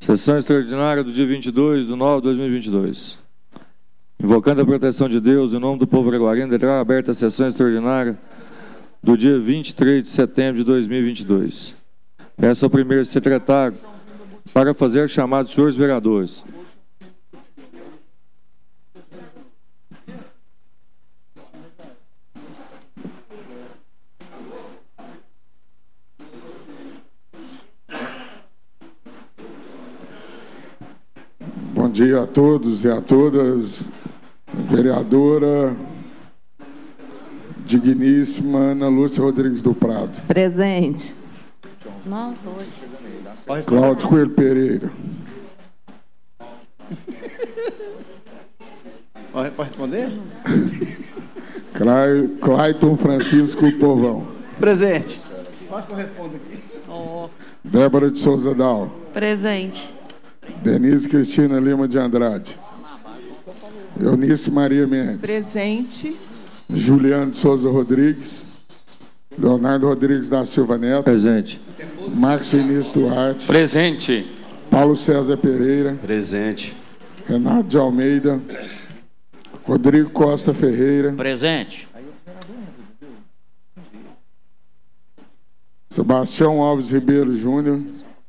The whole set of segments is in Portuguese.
Sessão extraordinária do dia 22/9/2022. Invocando a proteção de Deus, em nome do povo araguarino, declaro aberta a sessão extraordinária do dia 23 de setembro de 2022. Peço ao primeiro secretário para fazer chamado dos senhores vereadores. Bom dia a todos e a todas. Vereadora digníssima Ana Lúcia Rodrigues do Prado. Presente. Nossa, hoje. Cláudio Coelho Pereira. Pode responder? Clayton Francisco Povão. Presente. Posso que eu respondo aqui? Débora de Souza Dal. Presente. Denise Cristina Lima de Andrade. Eunice Maria Mendes. Presente. Juliano de Souza Rodrigues. Leonardo Rodrigues da Silva Neto. Presente. Marcos Vinícius Duarte. Presente. Paulo César Pereira. Presente. Renato de Almeida. Rodrigo Costa Ferreira. Presente. Sebastião Alves Ribeiro Júnior.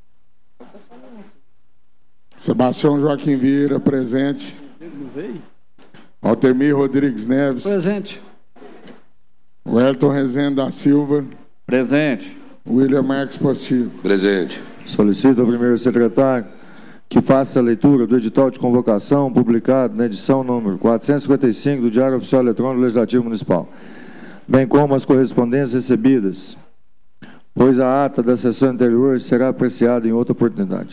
Sebastião Joaquim Vieira, presente. Altemir Rodrigues Neves. Presente. Wellington Rezende da Silva. Presente. William Marques Postigo. Presente. Solicito ao primeiro secretário que faça a leitura do edital de convocação publicado na edição número 455 do Diário Oficial Eletrônico Legislativo Municipal, bem como as correspondências recebidas, pois a ata da sessão anterior será apreciada em outra oportunidade.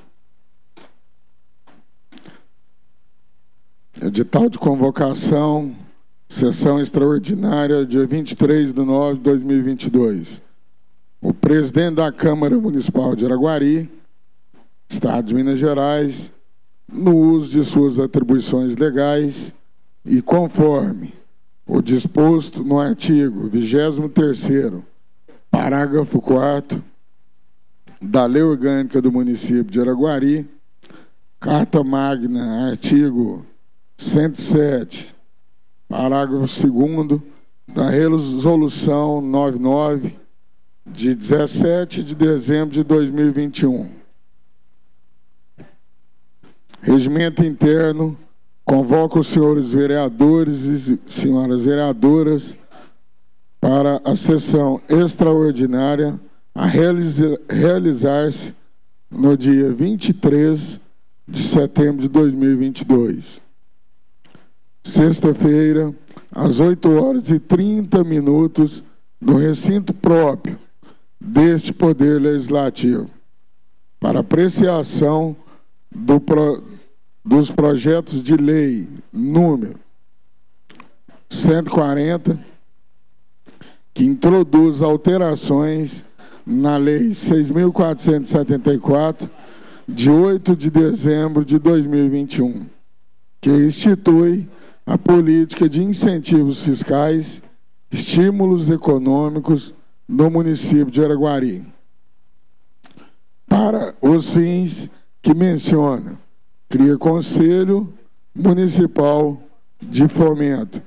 Edital de convocação, sessão extraordinária, dia 23/9/2022. O presidente da Câmara Municipal de Araguari, Estado de Minas Gerais, no uso de suas atribuições legais e conforme o disposto no artigo 23º, parágrafo 4º, da Lei Orgânica do Município de Araguari, Carta Magna, artigo 107, parágrafo 2º, da Resolução 99, de 17 de dezembro de 2021. Regimento interno, convoca os senhores vereadores e senhoras vereadoras para a sessão extraordinária a realizar-se no dia 23 de setembro de 2022. Sexta-feira, às 8h30, no recinto próprio deste Poder Legislativo, para apreciação dos projetos de lei número 140, que introduz alterações na Lei 6.474, de 8 de dezembro de 2021, que institui a política de incentivos fiscais, estímulos econômicos no município de Araguari, para os fins que menciona: cria Conselho Municipal de Fomento,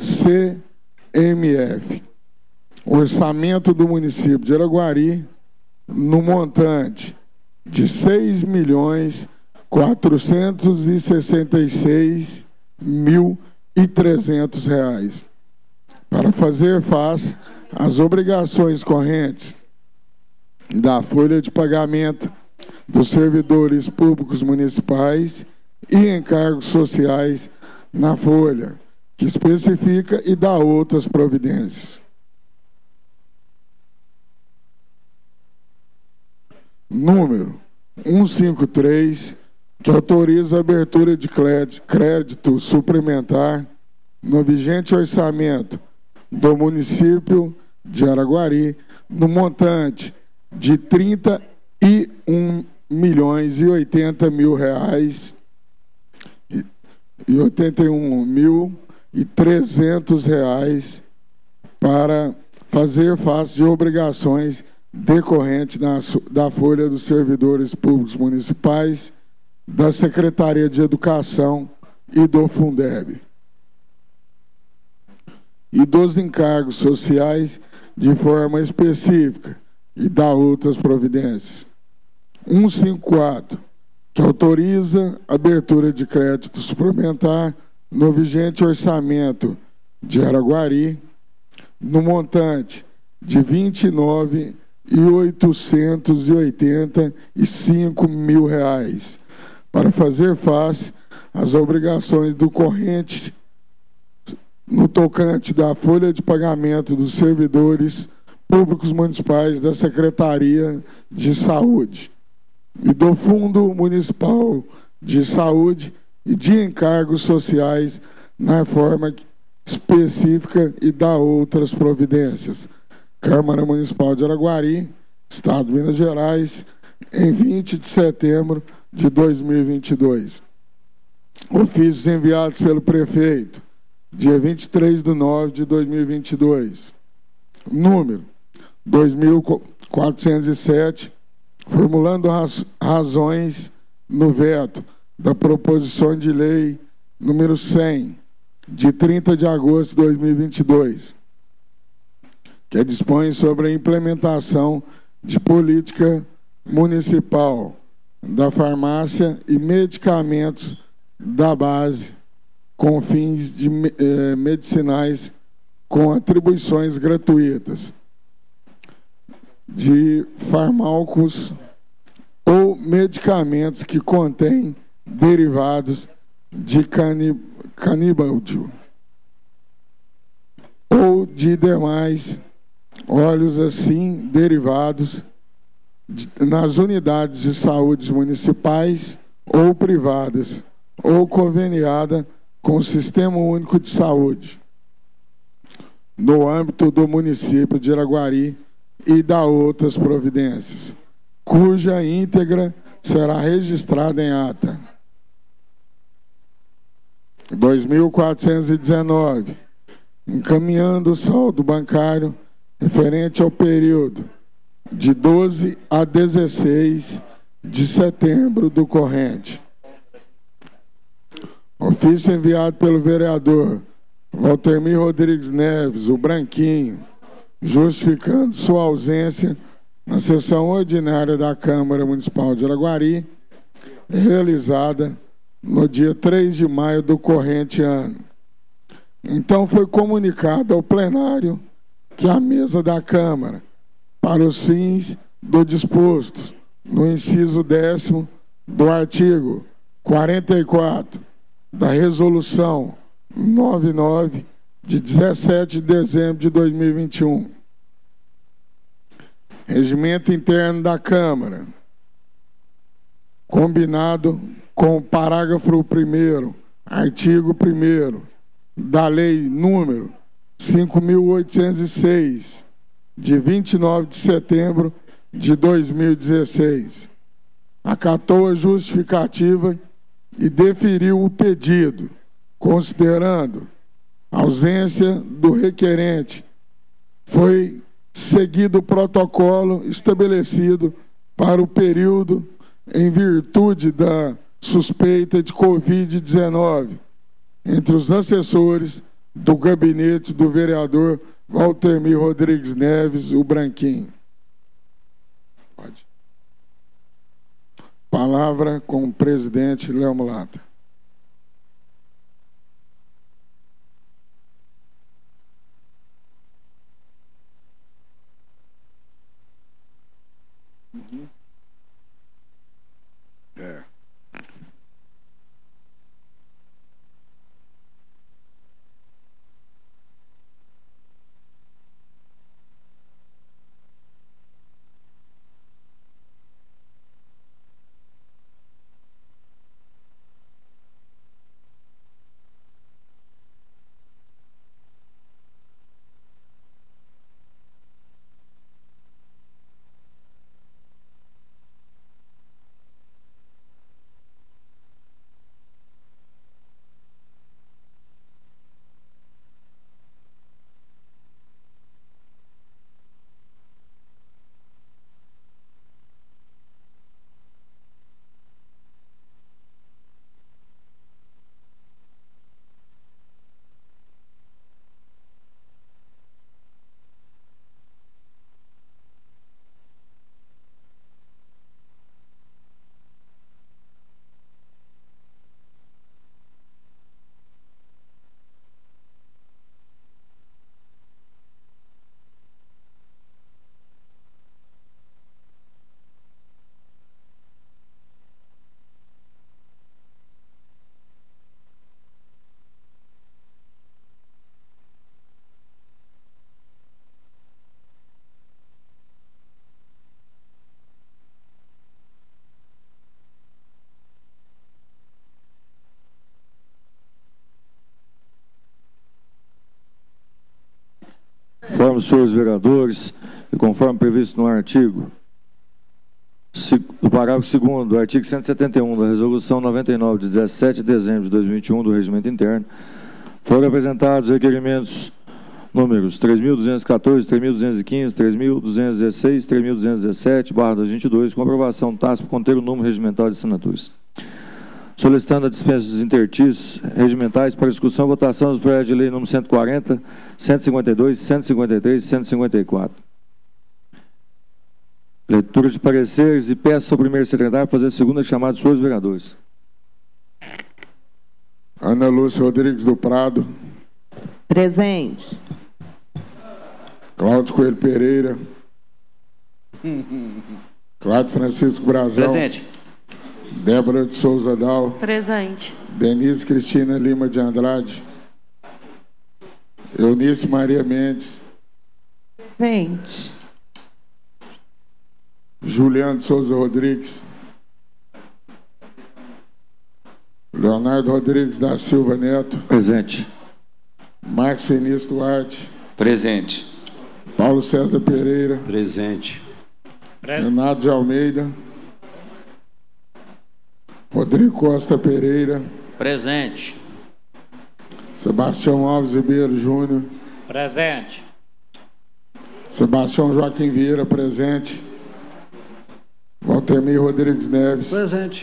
CMF, orçamento do município de Araguari, no montante de R$ 6.466.300, para fazer face às obrigações correntes da folha de pagamento dos servidores públicos municipais e encargos sociais na folha, que especifica e dá outras providências. Número 153, que autoriza a abertura de crédito suplementar no vigente orçamento do município de Araguari, no montante de R$ 31.080.000 e R$ 81.300 para fazer face de obrigações decorrente da folha dos servidores públicos municipais, da Secretaria de Educação e do Fundeb, e dos encargos sociais de forma específica e da outras providências. 154, que autoriza a abertura de crédito suplementar no vigente orçamento de Araguari, no montante de R$ 29.885.000, para fazer face às obrigações do corrente no tocante da folha de pagamento dos servidores públicos municipais da Secretaria de Saúde e do Fundo Municipal de Saúde e de encargos sociais na forma específica e da outras providências. Câmara Municipal de Araguari, Estado de Minas Gerais, em 20 de setembro de 2022. Ofícios enviados pelo prefeito, dia 23/9/2022. Número 2407, formulando razões no veto da proposição de lei número 100, de 30 de agosto de 2022, que dispõe sobre a implementação de política municipal da farmácia e medicamentos da base com fins de medicinais com atribuições gratuitas de fármacos ou medicamentos que contêm derivados de canibaldio ou de demais óleos assim derivados nas unidades de saúde municipais ou privadas ou conveniada com o Sistema Único de Saúde no âmbito do município de Araguari e da outras providências, cuja íntegra será registrada em ata. 2.419, encaminhando o saldo bancário referente ao período de 12 a 16 de setembro do corrente. Ofício enviado pelo vereador Waltermir Rodrigues Neves, o Branquinho, justificando sua ausência na sessão ordinária da Câmara Municipal de Araguari, realizada no dia 3 de maio do corrente ano. Então foi comunicado ao plenário que a mesa da Câmara, para os fins do disposto no inciso 10º do artigo 44 da Resolução 99, de 17 de dezembro de 2021. Regimento interno da Câmara, combinado com o parágrafo 1º, artigo 1º da Lei número 5.806, de 29 de setembro de 2016. Acatou a justificativa e deferiu o pedido, considerando a ausência do requerente. Foi seguido o protocolo estabelecido para o período em virtude da suspeita de Covid-19 entre os assessores do gabinete do vereador Waltermir Rodrigues Neves, o Branquinho. Pode. Palavra com o presidente Léo Mulata. Conforme os senhores vereadores e conforme previsto no artigo do parágrafo 2º do artigo 171 da Resolução 99 de 17 de dezembro de 2021 do Regimento Interno, foram apresentados requerimentos números 3.214, 3.215, 3.216, 3.217/2022, com aprovação tácita por conter o número regimental de assinaturas. Solicitando a dispensa dos intertícios regimentais para discussão e votação dos projetos de lei número 140, 152, 153 e 154. Leitura de pareceres e peço ao primeiro secretário fazer a segunda chamada dos senhores vereadores. Ana Lúcia Rodrigues do Prado. Presente. Cláudio Coelho Pereira. Cláudio Francisco Brazão. Presente. Débora de Souza Dal. Presente. Denise Cristina Lima de Andrade. Eunice Maria Mendes. Presente. Juliano de Souza Rodrigues. Leonardo Rodrigues da Silva Neto. Presente. Marcos Vinícius Duarte. Presente. Paulo César Pereira. Presente. Renato de Almeida. Rodrigo Costa Pereira. Presente. Sebastião Alves Ribeiro Júnior. Presente. Sebastião Joaquim Vieira, presente. Waltermir Rodrigues Neves. Presente.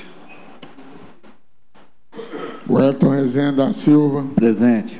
Wellington Rezende da Silva. Presente.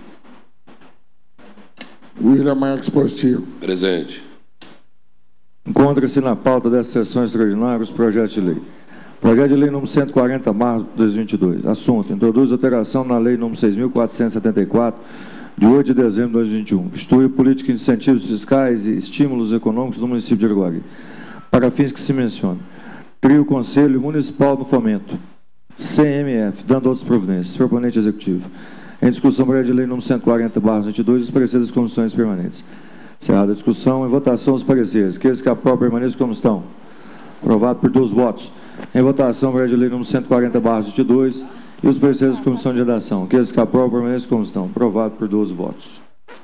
William Marques Postigo. Presente. Encontra-se na pauta dessa sessão extraordinária os projetos de lei. Projeto de lei número 140/2022. Assunto: introduz alteração na lei número 6.474, de 8 de dezembro de 2021. Institui política de incentivos fiscais e estímulos econômicos no município de Araguari, para fins que se menciona. Cria o Conselho Municipal do Fomento, CMF, dando outras providências. Proponente executivo. Em discussão, projeto de lei número 140/22, os pareceres das comissões permanentes. Encerrada a discussão, em votação os pareceres. Aqueles que aprovam permaneçam como estão. Aprovado por 2 votos. Em votação, projeto de lei número 140/22 e os pareceres da comissão de redação. Aqueles que aprovam permaneçam como estão. Aprovado por 12 votos.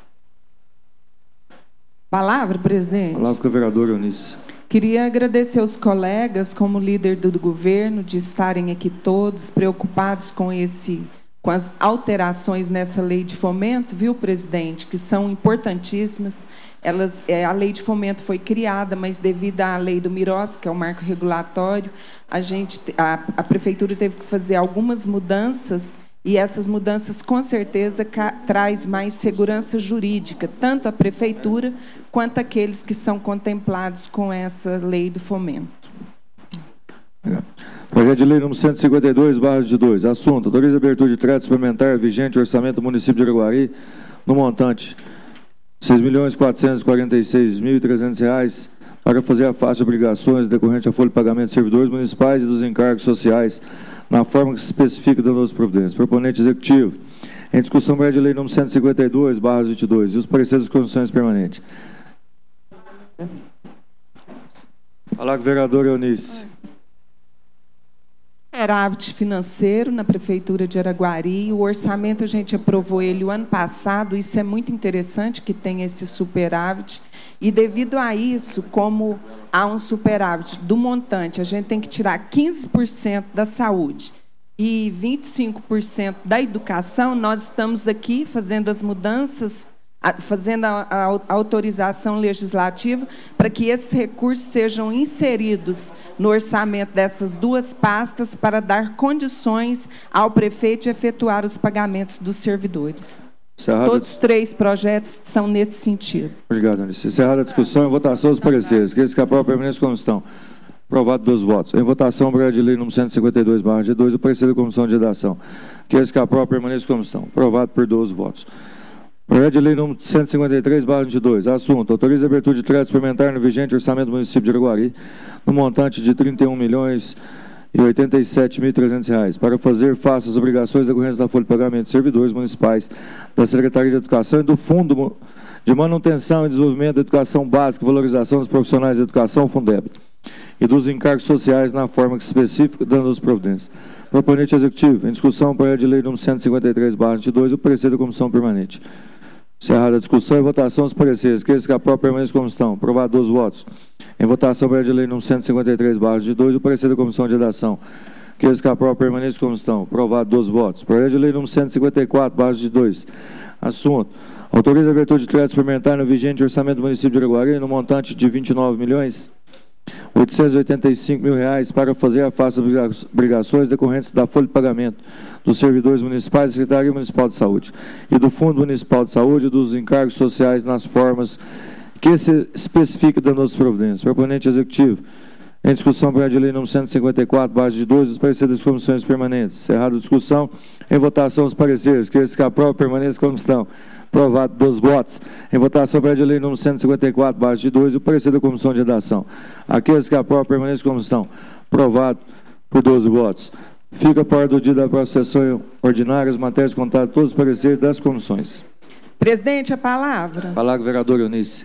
Palavra, presidente. Palavra com a vereadora Eunice. Queria agradecer aos colegas, como líder do governo, de estarem aqui todos preocupados com as alterações nessa lei de fomento, viu, presidente, que são importantíssimas. A lei de fomento foi criada, mas devido à lei do Miros, que é o marco regulatório, a prefeitura teve que fazer algumas mudanças, e essas mudanças, com certeza, traz mais segurança jurídica, tanto à prefeitura quanto àqueles que são contemplados com essa lei do fomento. Projeto de lei número 152/22. Assunto: autoriza a abertura de crédito suplementar vigente orçamento do município de Araguari no montante R$ 6.446.300 para fazer a face de obrigações decorrente à folha de pagamento de servidores municipais e dos encargos sociais, na forma que se especifica da nossa providência. Proponente executivo. Em discussão, projeto de lei número 152/22 e os pareceres das comissões permanentes. Falar com o vereador Eunice. Superávit financeiro na Prefeitura de Araguari. O orçamento a gente aprovou ele o ano passado. Isso é muito interessante que tenha esse superávit. E devido a isso, como há um superávit do montante, a gente tem que tirar 15% da saúde e 25% da educação. Nós estamos aqui fazendo as mudanças, fazendo a autorização legislativa para que esses recursos sejam inseridos no orçamento dessas duas pastas para dar condições ao prefeito de efetuar os pagamentos dos servidores. Todos os 3 projetos são nesse sentido. Obrigado, Anice. Encerrada a discussão, em votação os pareceres. Aqueles que aprovam permanecem como estão. Aprovado 2 votos. Em votação, o projeto de lei número 152/22, o parecer da comissão de redação. Aqueles que aprovam permanecem como estão. Aprovado por 12 votos. Projeto de lei número 153/22. Assunto: autoriza a abertura de crédito suplementar no vigente orçamento do município de Araguari, no montante de R$ 31.087.300, para fazer face às obrigações decorrentes da folha de pagamento de servidores municipais da Secretaria de Educação e do Fundo de Manutenção e Desenvolvimento da Educação Básica e Valorização dos Profissionais de Educação, Fundeb, e dos encargos sociais na forma que se especifica, dando as providências. Proponente executivo. Em discussão, projeto de lei número 153/22, o parecer da comissão permanente. Encerrada a discussão e votação dos pareceres. Aqueles que aprovam permaneçam como estão. Aprovado 12 votos. Em votação, projeto de lei número 153/2, o parecer da Comissão de Redação. Aqueles que aprovam permaneçam como estão. Aprovado 12 votos. Projeto de lei número 154/2. Assunto. Autoriza a abertura de crédito suplementar no vigente orçamento do município de Araguari no montante de R$ 29.885.000 para fazer a face das obrigações decorrentes da folha de pagamento dos servidores municipais da Secretaria Municipal de Saúde e do Fundo Municipal de Saúde e dos encargos sociais nas formas que se especifica das nossas providências. Proponente executivo. Em discussão, projeto de lei número 154/2, os pareceres das comissões permanentes. Encerrada a discussão, em votação os pareceres. Aqueles que aprovam permaneçam como estão. Aprovado 12 votos. Em votação, projeto de lei número 154/2, o parecer da Comissão de Redação. Aqueles que aprovam permaneçam como estão. Aprovado por 12 votos. Fica para do dia da próxima sessão ordinária as matérias contadas todos os pareceres das comissões. Presidente, a palavra. Palavra, vereador Eunice.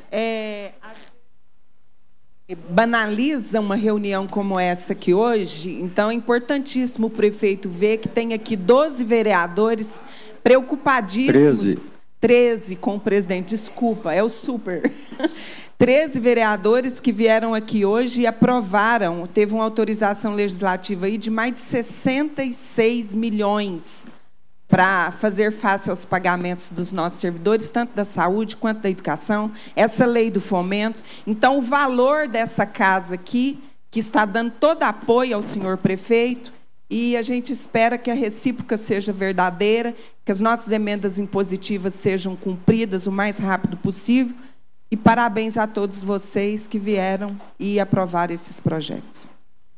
Banaliza uma reunião como essa aqui hoje, então é importantíssimo o prefeito ver que tem aqui 12 vereadores preocupadíssimos. 13 com o presidente, desculpa, é o super. 13 vereadores que vieram aqui hoje e aprovaram, teve uma autorização legislativa aí de mais de 66 milhões para fazer face aos pagamentos dos nossos servidores, tanto da saúde quanto da educação, essa lei do fomento. Então, o valor dessa casa aqui, que está dando todo apoio ao senhor prefeito, e a gente espera que a recíproca seja verdadeira, que as nossas emendas impositivas sejam cumpridas o mais rápido possível, e parabéns a todos vocês que vieram e aprovaram esses projetos.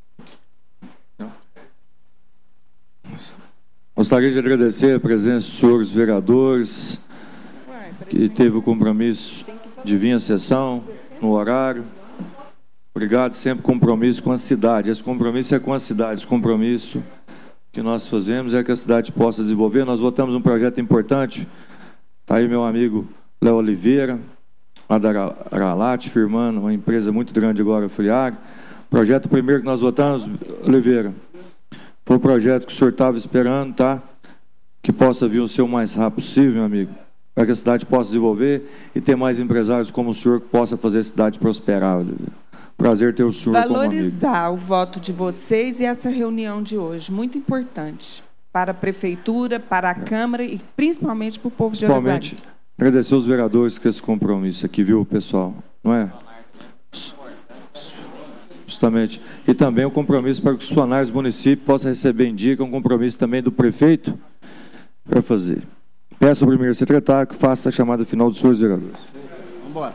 Gostaria de agradecer a presença dos senhores vereadores, que teve o compromisso de vir à sessão no horário. Obrigado, sempre compromisso com a cidade. Esse compromisso é com a cidade. Esse compromisso que nós fazemos é que a cidade possa desenvolver. Nós votamos um projeto importante. Está aí meu amigo Léo Oliveira, lá da Aralat, firmando uma empresa muito grande agora, a Friag. Projeto primeiro que nós votamos, Oliveira, foi o projeto que o senhor estava esperando, tá? Que possa vir o seu mais rápido possível, meu amigo, para que a cidade possa desenvolver e ter mais empresários como o senhor que possa fazer a cidade prosperar, Oliveira. Prazer ter o senhor como amigo. Valorizar o voto de vocês e essa reunião de hoje, muito importante para a Prefeitura, para a Câmara e principalmente para o povo de Araguari. Principalmente, agradecer aos vereadores com esse compromisso aqui, viu, pessoal? Não é? Justamente. E também o compromisso para que os funcionários do município possam receber em dia, que é um compromisso também do prefeito para fazer. Peço ao primeiro secretário que faça a chamada final dos senhores vereadores. Vamos embora.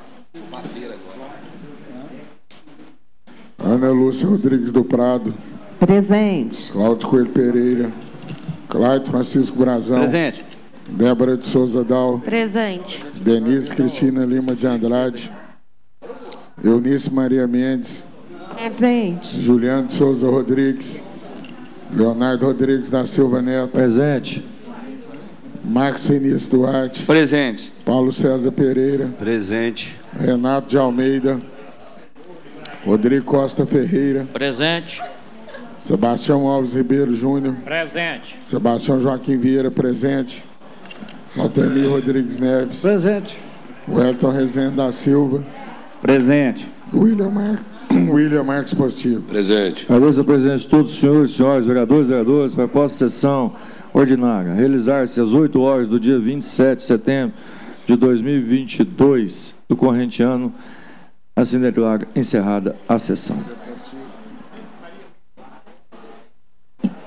Ana Lúcia Rodrigues do Prado. Presente. Cláudio Coelho Pereira. Cláudio Francisco Brazão. Presente. Débora de Souza Dal. Presente. Denise Cristina Lima de Andrade. Eunice Maria Mendes. Presente. Juliano de Souza Rodrigues. Leonardo Rodrigues da Silva Neto. Presente. Marcos Vinícius Duarte. Presente. Paulo César Pereira. Presente. Renato de Almeida. Rodrigo Costa Ferreira. Presente. Sebastião Alves Ribeiro Júnior. Presente. Sebastião Joaquim Vieira, presente. Altemir Rodrigues Neves. Presente. Wellington Rezende da Silva. Presente. William Marques Postigo. Presente. Agradeço a presença de todos os senhores e senhoras, vereadores e vereadoras, para a próxima sessão ordinária. Realizar-se às 8 horas do dia 27 de setembro de 2022, do corrente ano, assim declaro encerrada a sessão.